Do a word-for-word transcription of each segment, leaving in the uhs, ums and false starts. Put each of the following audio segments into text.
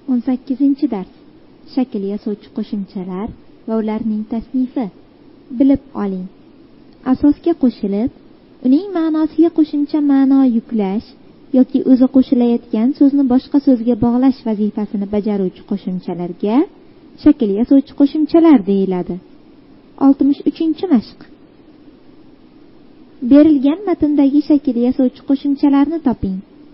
o'n sakkizinchi dars. Shakl yasovchi qo'shimchalar va ularning tasnifi. Bilib oling. Asosga qo'shilib, uning ma'nosiga qo'shimcha ma'no yuklash yoki o'zi qo'shilayotgan so'zni boshqa so'zga bog'lash vazifasini bajaruvchi qo'shimchalarga shakl yasovchi qo'shimchalar deyiladi. oltmish uchinchi mashq. Berilgan matndagi shakl yasovchi qo'shimchalarni toping.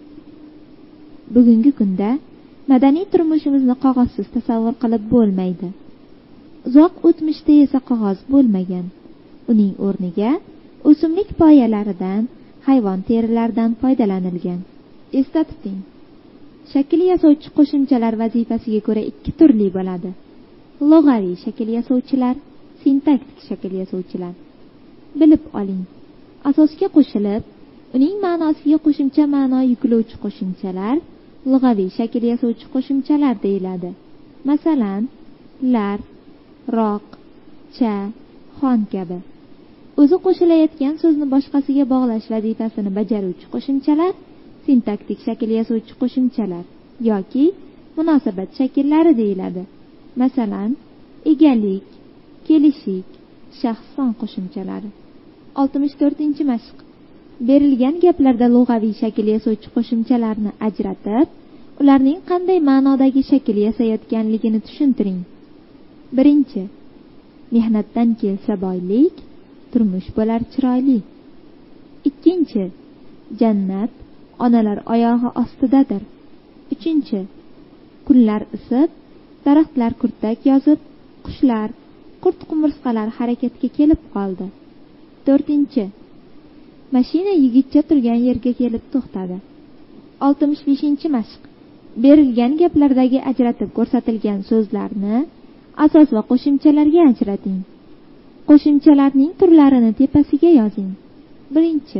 Bugungi kunda madaniy turmushimizni qog'ozsiz tasavvur qilib bo'lmaydi. Uzoq o'tmishda esa qog'oz bo'lmagan. Uning o'rniga o'simlik poyalaridan, hayvon terilaridan foydalanilgan. Esda tuting. Shakl yasovchi qo'shimchalar vazifasiga ko'ra ikki turli bo'ladi. Lug'aviy shakl yasovchilar, sintaktik shakl yasovchilar. Bilib oling. Asosga qo'shilib, uning ma'nosiga qo'shimcha ma'no yuklovchi qo'shimchalar lug'aviy shakl yasovchi qo'shimchalar deyiladi. Masalan, lar, roq, cha, xon kabi. O'zi qo'shilayotgan so'zni boshqasiga bog'lash vazifasini bajaruvchi qo'shimchalar sintaktik shakl yasovchi qo'shimchalar yoki munosabat shakllari deyiladi. Masalan, egalik, kelishik, shaxs son qo'shimchalari. oltmish to'rtinchi mashq. Berilgan gaplarda lug'aviy shakl yasovchi qo'shimchalarni ajratib, ularning qanday ma'nodagi shakl yasayotganligini tushuntiring. Birinchi. Mehnatdan kelsa boylik, turmush bo'lar chiroyli. Ikkinchi. Jannat onalar oyog'i ostidadir. Uchinchi. Kunlar isib, daraxtlar kurtak yozib, qushlar, qurt-qumursqalar harakatga kelib qoldi. To'rtinchi. Mashina yigitcha turgan yerga kelib to'xtadi. oltmish beshinchi mashq. Berilgan gaplardagi ajratib ko'rsatilgan so'zlarni asos va qo'shimchalarga ajrating. Qo'shimchalarning turlarini tepasiga yozing. Birinchi.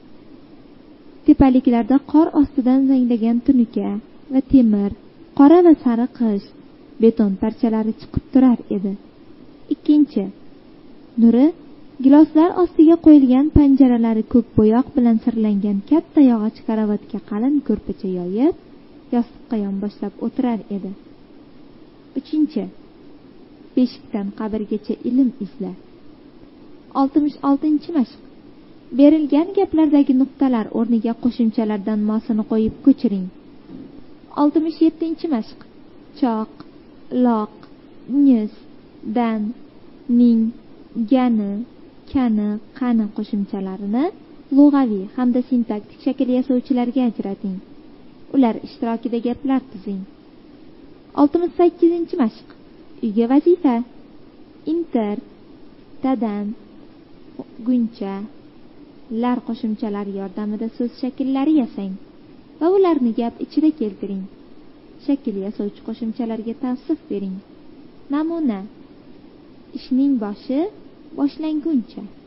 Tepaliklarda qor ostidan zanglagan tunuka va temir, qora va sariq qish, beton parchalari chiqib turar edi. Ikkinchi. Nuri giloslar ostiga qo'yilgan panjaralari ko'k bo'yoq bilan sirlangan katta yog'och karavotga qalin ko'rpacha yoyib, yostiqqa yonboshlab o'tirar edi. Uchinchi. Beshikdan qabrgacha ilm izla. oltmish oltinchi mashq. Berilgan gaplardagi nuqtalar o'rniga qo'shimchalardan mosini qo'yib ko'chiring. oltmish yettinchi mashq. Choq, loq, nyus, dan, ning, gani, kani, qani qo'shimchalarini lug'aviy hamda sintaktik shakl yasovchilarga ajrating. Ular ishtirokida gaplar tuzing. oltmish sakkizinchi mashq. Uyga vazifa. Inter, tadan, guncha, lar qo'shimchalari yordamida so'z shakllari yasang va ularni gap ichida keltiring. Shakl yasovchi qo'shimchalarga tavsif bering. Namuna. Ishning boshi boshlanguncha.